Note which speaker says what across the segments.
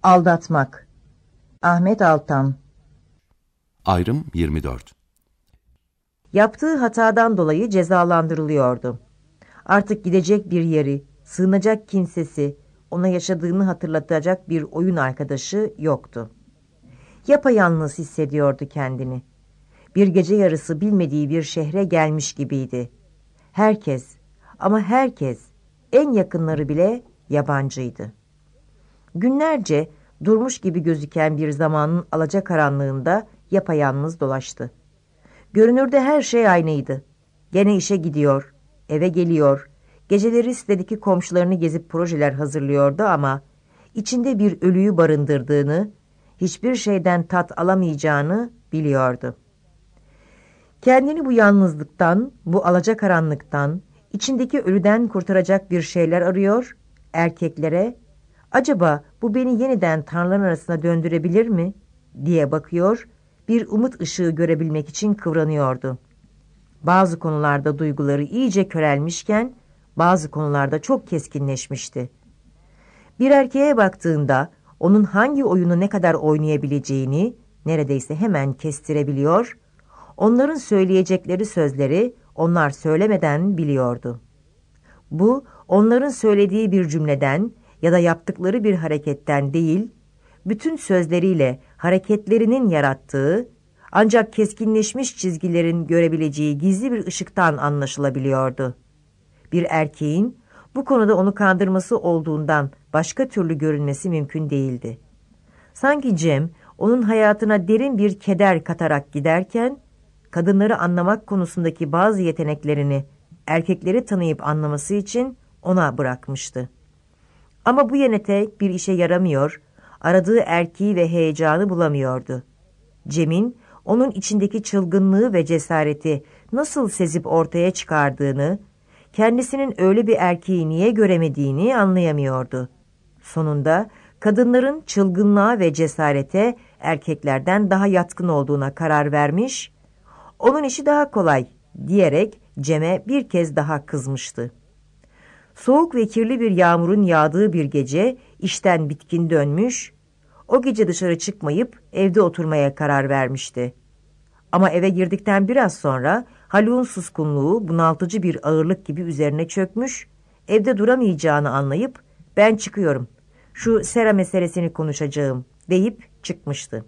Speaker 1: Aldatmak. Ahmet Altan.
Speaker 2: Ayrım 24.
Speaker 1: Yaptığı hatadan dolayı cezalandırılıyordu. Artık gidecek bir yeri, sığınacak kimsesi, ona yaşadığını hatırlatacak bir oyun arkadaşı yoktu. Yapayalnız hissediyordu kendini. Bir gece yarısı bilmediği bir şehre gelmiş gibiydi. Herkes, ama herkes, en yakınları bile yabancıydı. Günlerce durmuş gibi gözüken bir zamanın alacakaranlığında yapayalnız dolaştı. Görünürde her şey aynıydı. Gene işe gidiyor, eve geliyor, geceleri sitedeki komşularını gezip projeler hazırlıyordu ama içinde bir ölüyü barındırdığını, hiçbir şeyden tat alamayacağını biliyordu. Kendini bu yalnızlıktan, bu alacakaranlıktan, içindeki ölüden kurtaracak bir şeyler arıyor, erkeklere, acaba bu beni yeniden tanrıların arasına döndürebilir mi diye bakıyor, bir umut ışığı görebilmek için kıvranıyordu. Bazı konularda duyguları iyice körelmişken, bazı konularda çok keskinleşmişti. Bir erkeğe baktığında onun hangi oyunu ne kadar oynayabileceğini neredeyse hemen kestirebiliyor, onların söyleyecekleri sözleri onlar söylemeden biliyordu. Bu, onların söylediği bir cümleden ya da yaptıkları bir hareketten değil, bütün sözleriyle hareketlerinin yarattığı, ancak keskinleşmiş çizgilerin görebileceği gizli bir ışıktan anlaşılabiliyordu. Bir erkeğin bu konuda onu kandırması olduğundan başka türlü görünmesi mümkün değildi. Sanki Cem, onun hayatına derin bir keder katarak giderken, kadınları anlamak konusundaki bazı yeteneklerini erkekleri tanıyıp anlaması için ona bırakmıştı. Ama bu yetenek bir işe yaramıyor, aradığı erkeği ve heyecanı bulamıyordu. Cem'in onun içindeki çılgınlığı ve cesareti nasıl sezip ortaya çıkardığını, kendisinin öyle bir erkeği niye göremediğini anlayamıyordu. Sonunda kadınların çılgınlığa ve cesarete erkeklerden daha yatkın olduğuna karar vermiş, onun işi daha kolay diyerek Cem'e bir kez daha kızmıştı. Soğuk ve kirli bir yağmurun yağdığı bir gece işten bitkin dönmüş, o gece dışarı çıkmayıp evde oturmaya karar vermişti. Ama eve girdikten biraz sonra Haluk'un suskunluğu bunaltıcı bir ağırlık gibi üzerine çökmüş, evde duramayacağını anlayıp ben çıkıyorum, şu sera meselesini konuşacağım deyip çıkmıştı.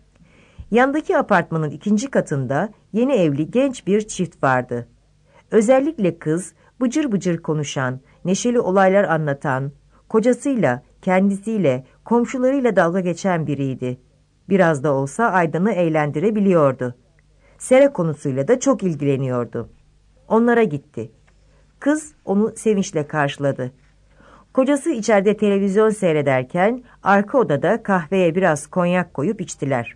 Speaker 1: Yandaki apartmanın 2. katında yeni evli genç bir çift vardı. Özellikle kız bıcır bıcır konuşan, neşeli olaylar anlatan, kocasıyla, kendisiyle, komşularıyla dalga geçen biriydi. Biraz da olsa Aydan'ı eğlendirebiliyordu. Sera konusuyla da çok ilgileniyordu. Onlara gitti. Kız onu sevinçle karşıladı. Kocası içeride televizyon seyrederken arka odada kahveye biraz konyak koyup içtiler.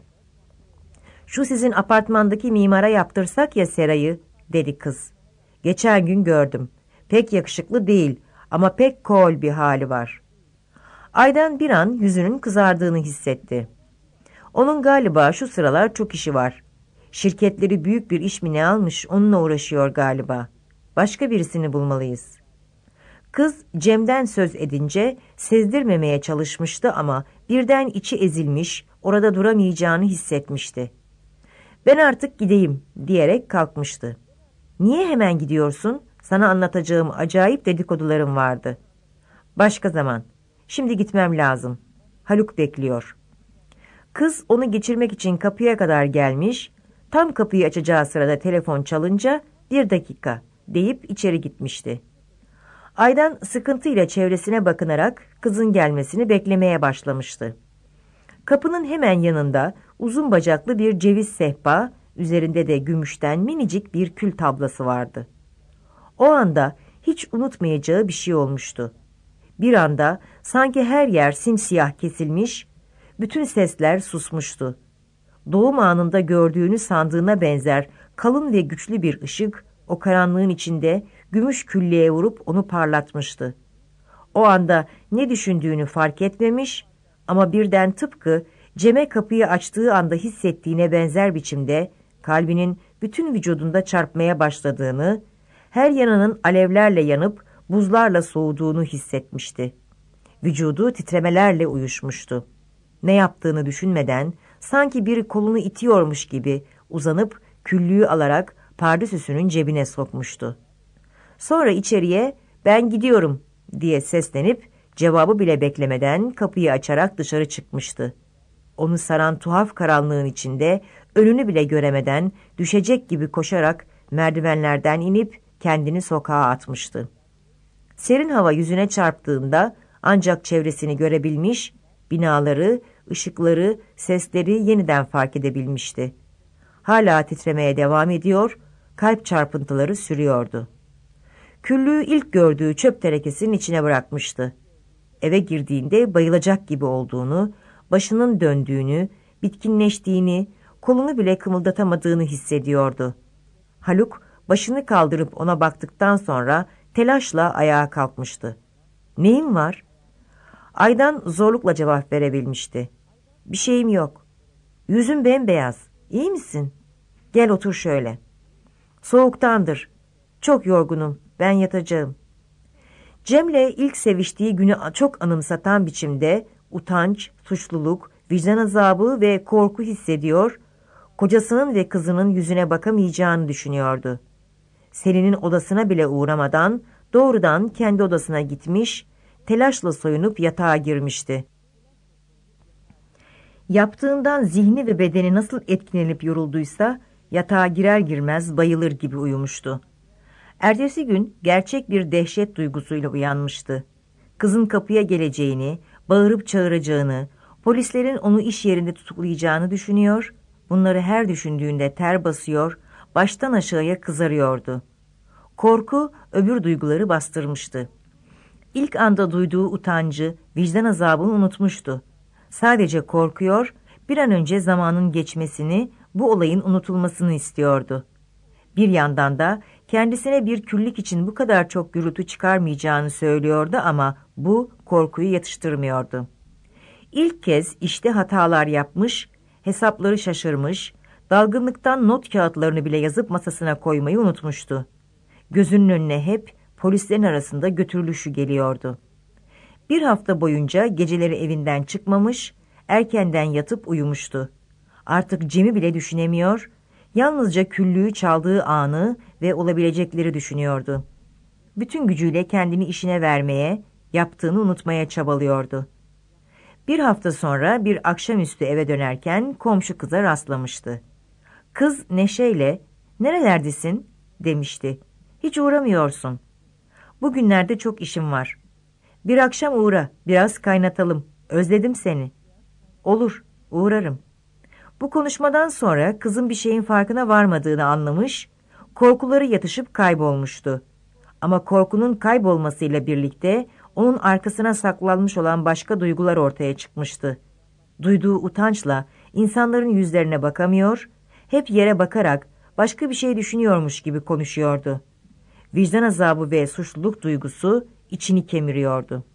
Speaker 1: "Şu sizin apartmandaki mimara yaptırsak ya serayı," dedi kız. "Geçen gün gördüm. Pek yakışıklı değil ama pek cool bir hali var." Aydan bir an yüzünün kızardığını hissetti. Onun galiba şu sıralar çok işi var. Şirketleri büyük bir iş mi ne almış, onunla uğraşıyor galiba. Başka birisini bulmalıyız. Kız Cem'den söz edince sezdirmemeye çalışmıştı ama birden içi ezilmiş, orada duramayacağını hissetmişti. "Ben artık gideyim," diyerek kalkmıştı. "Niye hemen gidiyorsun? Sana anlatacağım acayip dedikodularım vardı." "Başka zaman. Şimdi gitmem lazım. Haluk bekliyor." Kız onu geçirmek için kapıya kadar gelmiş, tam kapıyı açacağı sırada telefon çalınca "1 dakika" deyip içeri gitmişti. Aydan sıkıntıyla çevresine bakınarak kızın gelmesini beklemeye başlamıştı. Kapının hemen yanında uzun bacaklı bir ceviz sehpa, üzerinde de gümüşten minicik bir kül tablası vardı. O anda hiç unutmayacağı bir şey olmuştu. Bir anda sanki her yer simsiyah kesilmiş, bütün sesler susmuştu. Doğum anında gördüğünü sandığına benzer kalın ve güçlü bir ışık, o karanlığın içinde gümüş küllüğe vurup onu parlatmıştı. O anda ne düşündüğünü fark etmemiş ama birden tıpkı Cem'e kapıyı açtığı anda hissettiğine benzer biçimde kalbinin bütün vücudunda çarpmaya başladığını, her yanının alevlerle yanıp buzlarla soğuduğunu hissetmişti. Vücudu titremelerle uyuşmuştu. Ne yaptığını düşünmeden, sanki biri kolunu itiyormuş gibi uzanıp küllüğü alarak pardösüsünün cebine sokmuştu. Sonra içeriye "Ben gidiyorum" diye seslenip cevabı bile beklemeden kapıyı açarak dışarı çıkmıştı. Onu saran tuhaf karanlığın içinde önünü bile göremeden düşecek gibi koşarak merdivenlerden inip kendini sokağa atmıştı. Serin hava yüzüne çarptığında ancak çevresini görebilmiş, binaları, ışıkları, sesleri yeniden fark edebilmişti. Hala titremeye devam ediyor, kalp çarpıntıları sürüyordu. Küllüğü ilk gördüğü çöp tenekesinin içine bırakmıştı. Eve girdiğinde bayılacak gibi olduğunu, başının döndüğünü, bitkinleştiğini, kolunu bile kımıldatamadığını hissediyordu. Haluk başını kaldırıp ona baktıktan sonra telaşla ayağa kalkmıştı. "Neyin var?" Aydan zorlukla cevap verebilmişti. "Bir şeyim yok." "Yüzün bembeyaz. İyi misin? Gel otur şöyle." "Soğuktandır. Çok yorgunum. Ben yatacağım." Cem'le ilk seviştiği günü çok anımsatan biçimde utanç, suçluluk, vicdan azabı ve korku hissediyor, kocasının ve kızının yüzüne bakamayacağını düşünüyordu. Selin'in odasına bile uğramadan doğrudan kendi odasına gitmiş, telaşla soyunup yatağa girmişti. Yaptığından zihni ve bedeni nasıl etkilenip yorulduysa yatağa girer girmez bayılır gibi uyumuştu. Ertesi gün gerçek bir dehşet duygusuyla uyanmıştı. Kızın kapıya geleceğini, bağırıp çağıracağını, polislerin onu iş yerinde tutuklayacağını düşünüyor, bunları her düşündüğünde ter basıyor, baştan aşağıya kızarıyordu. Korku öbür duyguları bastırmıştı. İlk anda duyduğu utancı, vicdan azabını unutmuştu. Sadece korkuyor, bir an önce zamanın geçmesini, bu olayın unutulmasını istiyordu. Bir yandan da kendisine bir küllük için bu kadar çok gürültü çıkarmayacağını söylüyordu ama bu korkuyu yatıştırmıyordu. İlk kez işte hatalar yapmış, hesapları şaşırmış, dalgınlıktan not kağıtlarını bile yazıp masasına koymayı unutmuştu. Gözünün önüne hep polislerin arasında götürülüşü geliyordu. Bir hafta boyunca geceleri evinden çıkmamış, erkenden yatıp uyumuştu. Artık Cem'i bile düşünemiyor, yalnızca küllüğü çaldığı anı ve olabilecekleri düşünüyordu. Bütün gücüyle kendini işine vermeye, yaptığını unutmaya çabalıyordu. Bir hafta sonra bir akşamüstü eve dönerken komşu kıza rastlamıştı. Kız neşeyle "Nerelerdesin?" demişti. "Hiç uğramıyorsun." "Bugünlerde çok işim var." "Bir akşam uğra, biraz kaynatalım. Özledim seni." "Olur, uğrarım." Bu konuşmadan sonra kızın bir şeyin farkına varmadığını anlamış, korkuları yatışıp kaybolmuştu. Ama korkunun kaybolmasıyla birlikte onun arkasına saklanmış olan başka duygular ortaya çıkmıştı. Duyduğu utançla insanların yüzlerine bakamıyor, hep yere bakarak başka bir şey düşünüyormuş gibi konuşuyordu. Vicdan azabı ve suçluluk duygusu içini kemiriyordu.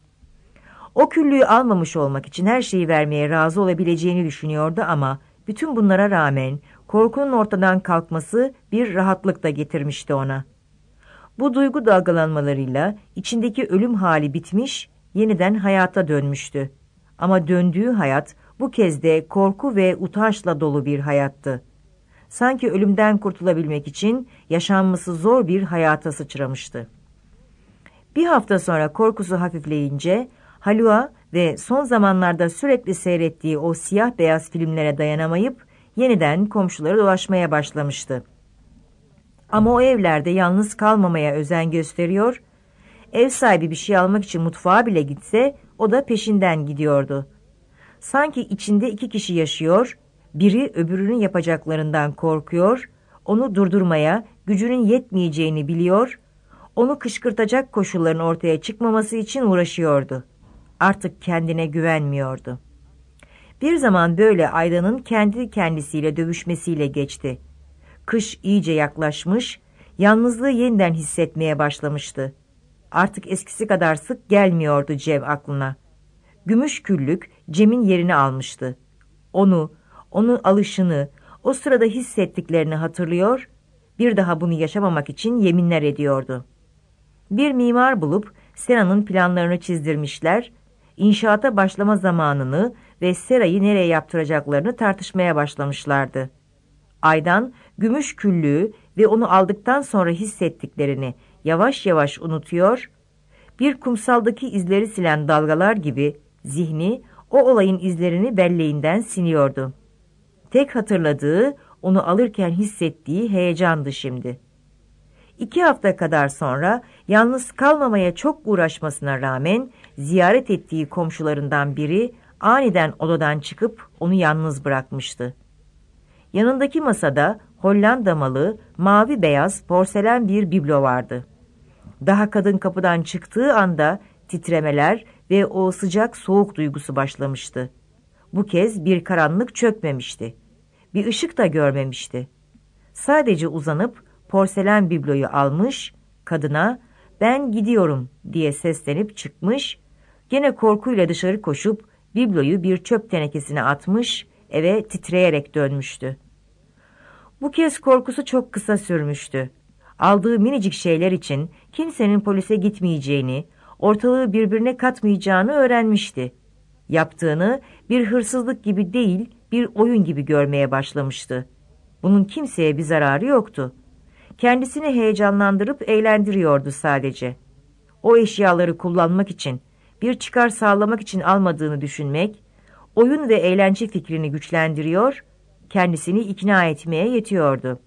Speaker 1: O küllüğü almamış olmak için her şeyi vermeye razı olabileceğini düşünüyordu ama bütün bunlara rağmen korkunun ortadan kalkması bir rahatlık da getirmişti ona. Bu duygu dalgalanmalarıyla içindeki ölüm hali bitmiş, yeniden hayata dönmüştü. Ama döndüğü hayat bu kez de korku ve utançla dolu bir hayattı. Sanki ölümden kurtulabilmek için yaşanması zor bir hayata sıçramıştı. Bir hafta sonra korkusu hafifleyince Haluk'a ve son zamanlarda sürekli seyrettiği o siyah beyaz filmlere dayanamayıp yeniden komşuları dolaşmaya başlamıştı. Ama o evlerde yalnız kalmamaya özen gösteriyor, ev sahibi bir şey almak için mutfağa bile gitse o da peşinden gidiyordu. Sanki içinde iki kişi yaşıyor, biri öbürünün yapacaklarından korkuyor, onu durdurmaya gücünün yetmeyeceğini biliyor, onu kışkırtacak koşulların ortaya çıkmaması için uğraşıyordu. Artık kendine güvenmiyordu. Bir zaman böyle Aydan'ın kendi kendisiyle dövüşmesiyle geçti. Kış iyice yaklaşmış, yalnızlığı yeniden hissetmeye başlamıştı. Artık eskisi kadar sık gelmiyordu Cem aklına. Gümüş küllük Cem'in yerini almıştı. Onun alışını, o sırada hissettiklerini hatırlıyor, bir daha bunu yaşamamak için yeminler ediyordu. Bir mimar bulup Sena'nın planlarını çizdirmişler, inşaata başlama zamanını ve serayı nereye yaptıracaklarını tartışmaya başlamışlardı. Aydan gümüş küllüğü ve onu aldıktan sonra hissettiklerini yavaş yavaş unutuyor, bir kumsaldaki izleri silen dalgalar gibi zihni o olayın izlerini belleğinden siliyordu. Tek hatırladığı, onu alırken hissettiği heyecandı şimdi. 2 hafta kadar sonra yalnız kalmamaya çok uğraşmasına rağmen ziyaret ettiği komşularından biri aniden odadan çıkıp onu yalnız bırakmıştı. Yanındaki masada Hollanda malı mavi beyaz porselen bir biblo vardı. Daha kadın kapıdan çıktığı anda titremeler ve o sıcak soğuk duygusu başlamıştı. Bu kez bir karanlık çökmemişti. Bir ışık da görmemişti. Sadece uzanıp porselen bibloyu almış, kadına "Ben gidiyorum" diye seslenip çıkmış, gene korkuyla dışarı koşup bibloyu bir çöp tenekesine atmış, eve titreyerek dönmüştü. Bu kez korkusu çok kısa sürmüştü. Aldığı minicik şeyler için kimsenin polise gitmeyeceğini, ortalığı birbirine katmayacağını öğrenmişti. Yaptığını bir hırsızlık gibi değil, bir oyun gibi görmeye başlamıştı. Bunun kimseye bir zararı yoktu. Kendisini heyecanlandırıp eğlendiriyordu sadece. O eşyaları kullanmak için, bir çıkar sağlamak için almadığını düşünmek, oyun ve eğlence fikrini güçlendiriyor, kendisini ikna etmeye yetiyordu.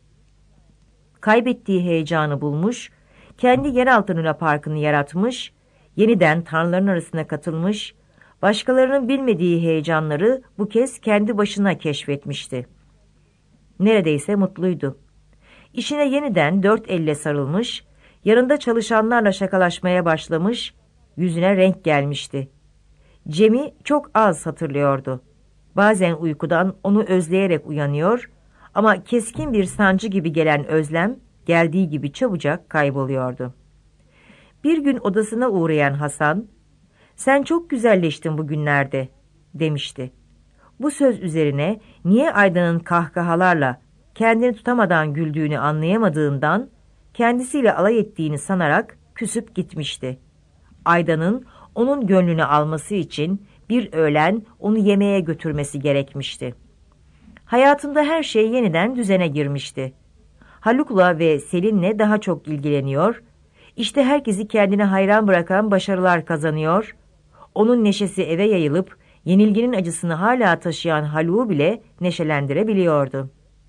Speaker 1: Kaybettiği heyecanı bulmuş, kendi yeraltı Luna Parkı'nı yaratmış, yeniden tanrıların arasına katılmış, başkalarının bilmediği heyecanları bu kez kendi başına keşfetmişti. Neredeyse mutluydu. İşine yeniden 4 elle sarılmış, yanında çalışanlarla şakalaşmaya başlamış, yüzüne renk gelmişti. Cem'i çok az hatırlıyordu. Bazen uykudan onu özleyerek uyanıyor ama keskin bir sancı gibi gelen özlem geldiği gibi çabucak kayboluyordu. Bir gün odasına uğrayan Hasan, "Sen çok güzelleştin bugünlerde" demişti. Bu söz üzerine niye Aydan'ın kahkahalarla kendini tutamadan güldüğünü anlayamadığından kendisiyle alay ettiğini sanarak küsüp gitmişti. Aydan'ın onun gönlünü alması için bir öğlen onu yemeğe götürmesi gerekmişti. Hayatında her şey yeniden düzene girmişti. Haluk'la ve Selin'le daha çok ilgileniyor, işte herkesi kendine hayran bırakan başarılar kazanıyor, onun neşesi eve yayılıp yenilginin acısını hala taşıyan Haluk'u bile neşelendirebiliyordu.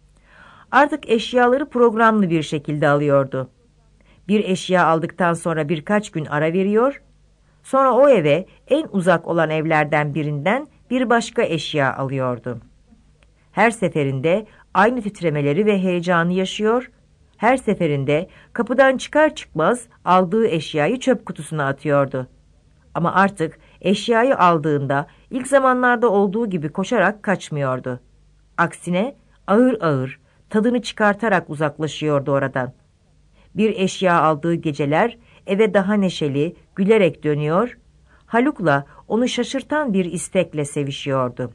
Speaker 1: Artık eşyaları programlı bir şekilde alıyordu. Bir eşya aldıktan sonra birkaç gün ara veriyor, sonra o eve en uzak olan evlerden birinden bir başka eşya alıyordu. Her seferinde aynı titremeleri ve heyecanı yaşıyor, her seferinde kapıdan çıkar çıkmaz aldığı eşyayı çöp kutusuna atıyordu. Ama artık eşyayı aldığında ilk zamanlarda olduğu gibi koşarak kaçmıyordu. Aksine ağır ağır, tadını çıkartarak uzaklaşıyordu oradan. Bir eşya aldığı geceler eve daha neşeli, gülerek dönüyor, Haluk'la onu şaşırtan bir istekle sevişiyordu.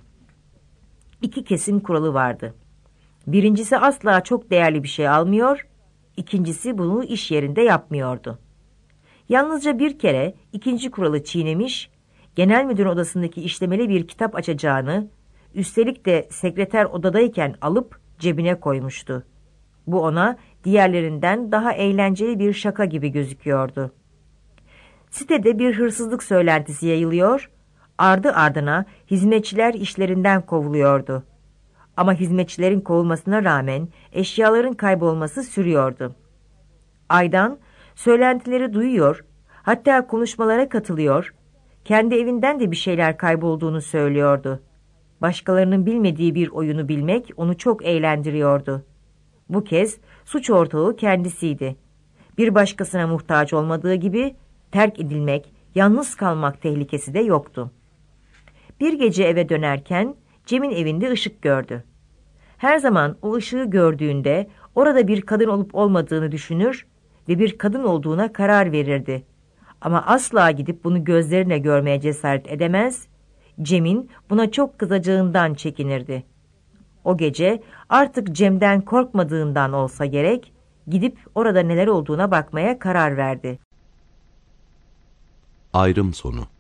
Speaker 1: 2 kesin kuralı vardı. Birincisi asla çok değerli bir şey almıyor, ikincisi bunu iş yerinde yapmıyordu. Yalnızca bir kere 2. kuralı çiğnemiş, genel müdürün odasındaki işlemeli bir kitap açacağını, üstelik de sekreter odadayken alıp cebine koymuştu. Bu ona diğerlerinden daha eğlenceli bir şaka gibi gözüküyordu. Sitede bir hırsızlık söylentisi yayılıyor, ardı ardına hizmetçiler işlerinden kovuluyordu. Ama hizmetçilerin kovulmasına rağmen eşyaların kaybolması sürüyordu. Aydan söylentileri duyuyor, hatta konuşmalara katılıyor, kendi evinden de bir şeyler kaybolduğunu söylüyordu. Başkalarının bilmediği bir oyunu bilmek onu çok eğlendiriyordu. Bu kez suç ortağı kendisiydi. Bir başkasına muhtaç olmadığı gibi terk edilmek, yalnız kalmak tehlikesi de yoktu. Bir gece eve dönerken Cem'in evinde ışık gördü. Her zaman o ışığı gördüğünde orada bir kadın olup olmadığını düşünür ve bir kadın olduğuna karar verirdi. Ama asla gidip bunu gözlerine görmeye cesaret edemez, Cem'in buna çok kızacağından çekinirdi. O gece artık Cem'den korkmadığından olsa gerek, gidip orada neler olduğuna bakmaya karar verdi.
Speaker 2: Ayrım sonu.